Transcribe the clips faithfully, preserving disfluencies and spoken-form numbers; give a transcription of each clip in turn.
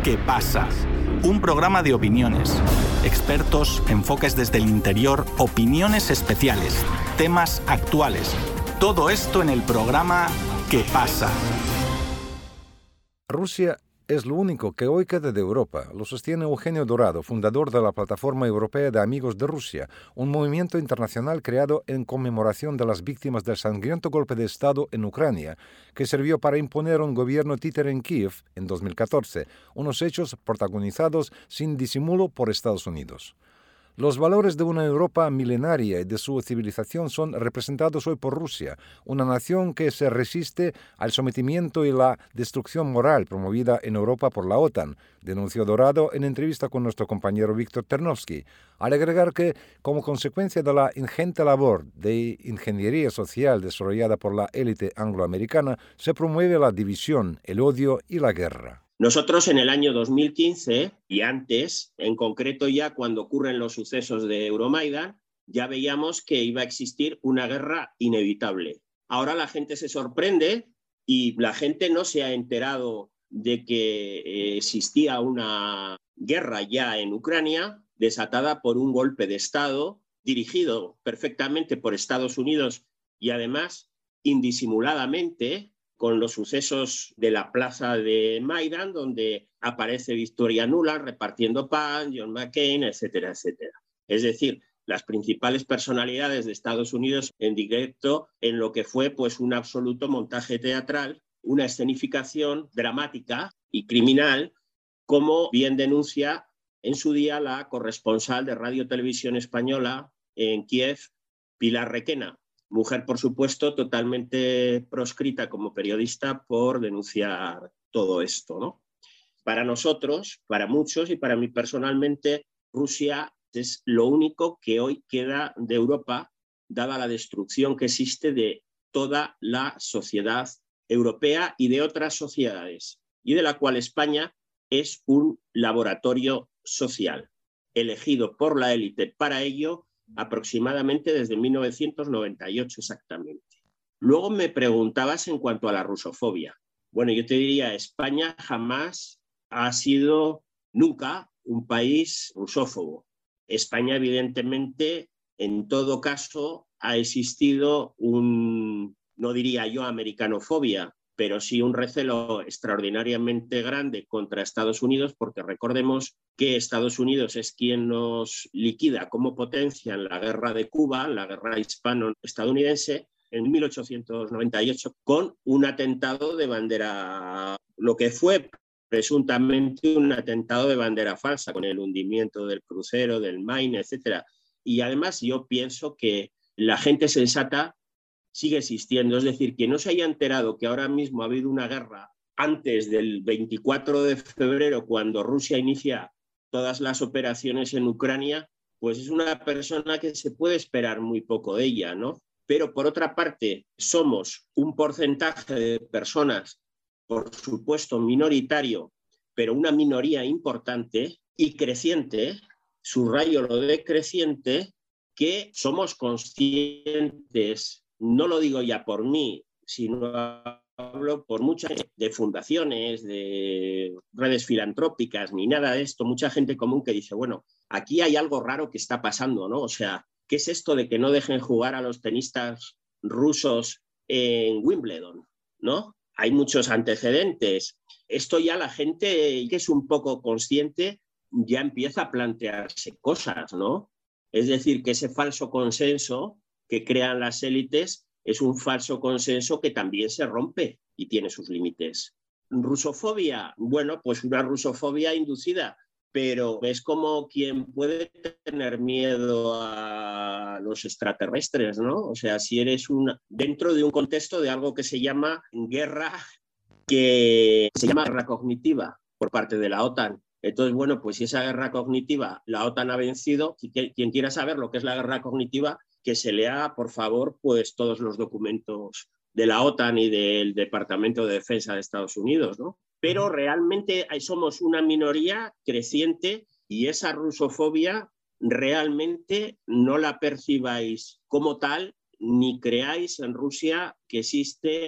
¿Qué pasa? Un programa de opiniones, expertos, enfoques desde el interior, opiniones especiales, temas actuales. Todo esto en el programa ¿Qué pasa? Rusia es lo único que hoy queda de Europa, lo sostiene Eugenio Dorado, fundador de la Plataforma Europea de Amigos de Rusia, un movimiento internacional creado en conmemoración de las víctimas del sangriento golpe de Estado en Ucrania, que sirvió para imponer un gobierno títere en Kiev en dos mil catorce, unos hechos protagonizados sin disimulo por Estados Unidos. Los valores de una Europa milenaria y de su civilización son representados hoy por Rusia, una nación que se resiste al sometimiento y la destrucción moral promovida en Europa por la OTAN, denunció Dorado en entrevista con nuestro compañero Víctor Ternovsky, al agregar que, como consecuencia de la ingente labor de ingeniería social desarrollada por la élite angloamericana, se promueve la división, el odio y la guerra. Nosotros en el año dos mil quince y antes, en concreto ya cuando ocurren los sucesos de Euromaidan, ya veíamos que iba a existir una guerra inevitable. Ahora la gente se sorprende y la gente no se ha enterado de que existía una guerra ya en Ucrania desatada por un golpe de Estado dirigido perfectamente por Estados Unidos y además indisimuladamente, con los sucesos de la plaza de Maidan, donde aparece Victoria Nuland repartiendo pan, John McCain, etcétera, etcétera. Es decir, las principales personalidades de Estados Unidos en directo en lo que fue pues, un absoluto montaje teatral, una escenificación dramática y criminal, como bien denuncia en su día la corresponsal de Radio Televisión Española en Kiev, Pilar Requena. Mujer, por supuesto, totalmente proscrita como periodista por denunciar todo esto, ¿no? Para nosotros, para muchos y para mí personalmente, Rusia es lo único que hoy queda de Europa, dada la destrucción que existe de toda la sociedad europea y de otras sociedades, y de la cual España es un laboratorio social, elegido por la élite para ello, aproximadamente desde mil novecientos noventa y ocho exactamente. Luego me preguntabas en cuanto a la rusofobia. Bueno, yo te diría, España jamás ha sido nunca un país rusófobo. España, evidentemente, en todo caso, ha existido un, no diría yo americanofobia, pero sí un recelo extraordinariamente grande contra Estados Unidos, porque recordemos que Estados Unidos es quien nos liquida como potencia en la guerra de Cuba, en la guerra hispano-estadounidense, en mil ochocientos noventa y ocho, con un atentado de bandera, lo que fue presuntamente un atentado de bandera falsa, con el hundimiento del crucero, del Maine, etcétera. Y además yo pienso que la gente sensata sigue existiendo, es decir, que no se haya enterado que ahora mismo ha habido una guerra antes del veinticuatro de febrero, cuando Rusia inicia todas las operaciones en Ucrania, pues es una persona que se puede esperar muy poco de ella, ¿no? Pero por otra parte, somos un porcentaje de personas, por supuesto minoritario, pero una minoría importante y creciente, subrayo lo de creciente, que somos conscientes. No lo digo ya por mí, sino hablo por muchas de fundaciones, de redes filantrópicas, ni nada de esto, mucha gente común que dice, bueno, aquí hay algo raro que está pasando, ¿no? O sea, ¿qué es esto de que no dejen jugar a los tenistas rusos en Wimbledon, ¿no? Hay muchos antecedentes. Esto ya la gente que es un poco consciente ya empieza a plantearse cosas, ¿no? Es decir, que ese falso consenso que crean las élites es un falso consenso que también se rompe y tiene sus límites. Rusofobia, bueno, pues una rusofobia inducida, pero es como quien puede tener miedo a los extraterrestres, ¿no? O sea, si eres una, dentro de un contexto de algo que se llama guerra, que se llama guerra cognitiva por parte de la OTAN. Entonces, bueno, pues si esa guerra cognitiva la OTAN ha vencido, quien quiera saber lo que es la guerra cognitiva, que se lea, por favor, pues todos los documentos de la OTAN y del Departamento de Defensa de Estados Unidos, ¿no? Pero realmente somos una minoría creciente y esa rusofobia realmente no la percibáis como tal, ni creáis en Rusia que existe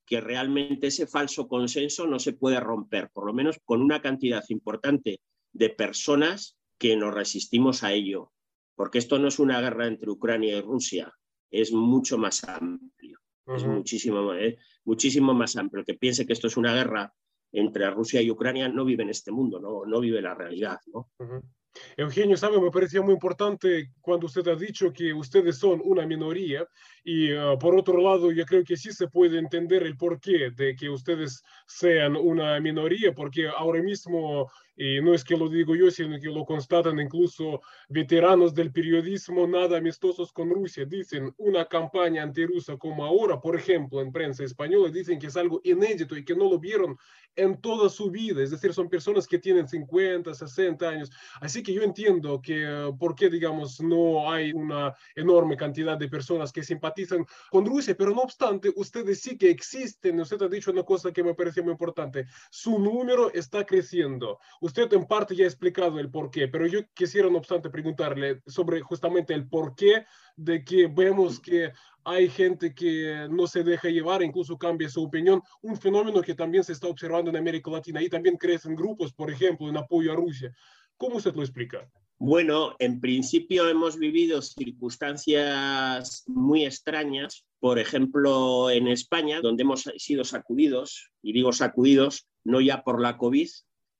que realmente ese falso consenso no se puede romper, por lo menos con una cantidad importante de personas que nos resistimos a ello, porque esto no es una guerra entre Ucrania y Rusia, es mucho más amplio, uh-huh. es muchísimo, eh, muchísimo más amplio. El que piense que esto es una guerra entre Rusia y Ucrania no vive en este mundo, no, no vive la realidad, ¿no? Uh-huh. Eugenio, sabe, me parecía muy importante cuando usted ha dicho que ustedes son una minoría y uh, por otro lado yo creo que sí se puede entender el porqué de que ustedes sean una minoría, porque ahora mismo, y no es que lo digo yo, sino que lo constatan incluso veteranos del periodismo nada amistosos con Rusia, dicen una campaña antirrusa como ahora, por ejemplo, en prensa española, dicen que es algo inédito y que no lo vieron en toda su vida, es decir, son personas que tienen cincuenta, sesenta años, así que yo entiendo que uh, por qué, digamos, no hay una enorme cantidad de personas que simpatizan con Rusia, pero no obstante, ustedes sí que existen. Usted ha dicho una cosa que me parece muy importante, su número está creciendo. Usted en parte ya ha explicado el por qué, pero yo quisiera no obstante preguntarle sobre justamente el por qué de que vemos que hay gente que no se deja llevar, incluso cambia su opinión, un fenómeno que también se está observando en América Latina y también crecen grupos, por ejemplo, en apoyo a Rusia. ¿Cómo usted lo explica? Bueno, en principio hemos vivido circunstancias muy extrañas, por ejemplo, en España, donde hemos sido sacudidos, y digo sacudidos no ya por la COVID,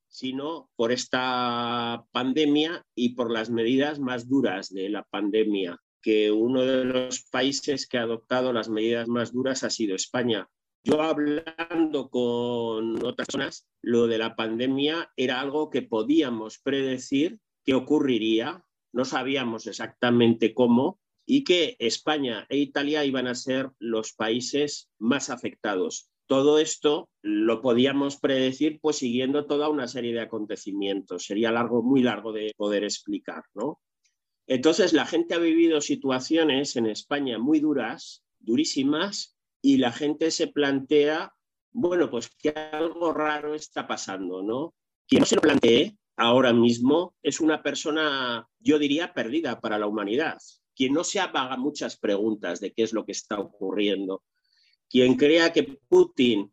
sino por esta pandemia y por las medidas más duras de la pandemia, que uno de los países que ha adoptado las medidas más duras ha sido España. Yo hablando con otras personas, lo de la pandemia era algo que podíamos predecir que ocurriría, no sabíamos exactamente cómo, y que España e Italia iban a ser los países más afectados. Todo esto lo podíamos predecir pues siguiendo toda una serie de acontecimientos. Sería largo, muy largo de poder explicar, ¿no? Entonces la gente ha vivido situaciones en España muy duras, durísimas, y la gente se plantea, bueno, pues que algo raro está pasando, ¿no? Quien no se lo plantee ahora mismo es una persona, yo diría, perdida para la humanidad. Quien no se haga muchas preguntas de qué es lo que está ocurriendo. Quien crea que Putin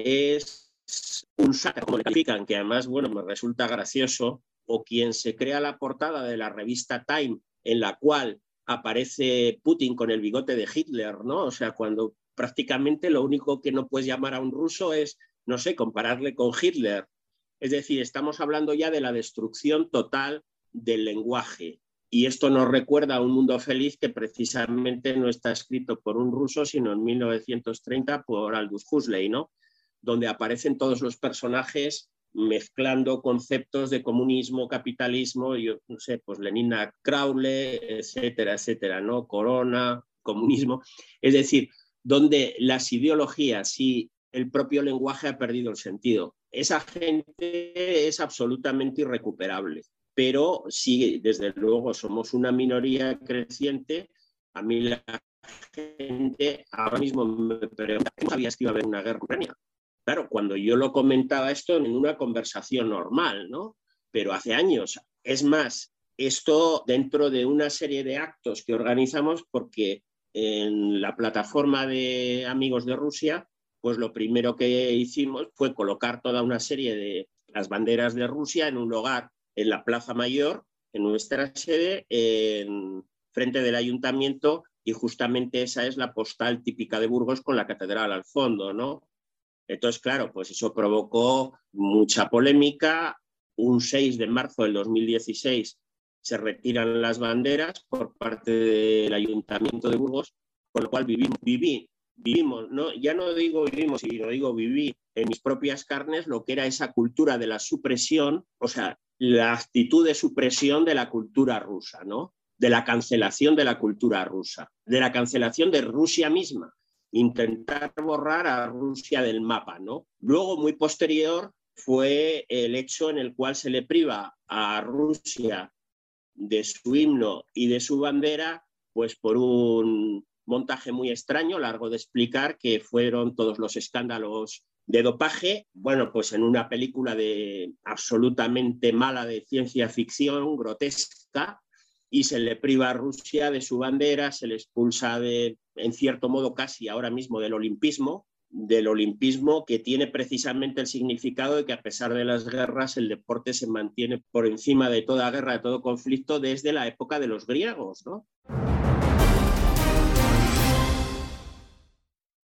es un saca, como le califican, que además, bueno, me resulta gracioso, o quien se crea la portada de la revista Time en la cual aparece Putin con el bigote de Hitler, ¿no? O sea, cuando prácticamente lo único que no puedes llamar a un ruso es, no sé, compararle con Hitler. Es decir, estamos hablando ya de la destrucción total del lenguaje. Y esto nos recuerda a Un mundo feliz que precisamente no está escrito por un ruso, sino en mil novecientos treinta por Aldous Huxley, ¿no? Donde aparecen todos los personajes mezclando conceptos de comunismo, capitalismo, yo no sé, pues Lenina Crowley, etcétera, etcétera, ¿no? Corona, comunismo. Es decir, donde las ideologías y el propio lenguaje ha perdido el sentido. Esa gente es absolutamente irrecuperable, pero sí, desde luego, somos una minoría creciente. A mí la gente ahora mismo me pregunta, ¿cómo sabías que iba a haber una guerra en Ucrania? Claro, cuando yo lo comentaba esto en una conversación normal, ¿no? Pero hace años. Es más, esto dentro de una serie de actos que organizamos, porque en la plataforma de Amigos de Rusia, pues lo primero que hicimos fue colocar toda una serie de las banderas de Rusia en un lugar en la Plaza Mayor, en nuestra sede, en frente del ayuntamiento, y justamente esa es la postal típica de Burgos con la catedral al fondo, ¿no? Entonces, claro, pues eso provocó mucha polémica. Un seis de marzo del dos mil dieciséis se retiran las banderas por parte del Ayuntamiento de Burgos, con lo cual vivimos, viví, vivimos, ¿no? Ya no digo vivimos, sino digo viví en mis propias carnes lo que era esa cultura de la supresión, o sea, la actitud de supresión de la cultura rusa, ¿no? De la cancelación de la cultura rusa, de la cancelación de Rusia misma. Intentar borrar a Rusia del mapa, ¿no? Luego, muy posterior, fue el hecho en el cual se le priva a Rusia de su himno y de su bandera, pues por un montaje muy extraño, largo de explicar, que fueron todos los escándalos de dopaje, bueno, pues en una película de absolutamente mala de ciencia ficción, grotesca, y se le priva a Rusia de su bandera, se le expulsa de, en cierto modo casi ahora mismo del olimpismo, del olimpismo, que tiene precisamente el significado de que a pesar de las guerras el deporte se mantiene por encima de toda guerra, de todo conflicto desde la época de los griegos, ¿no?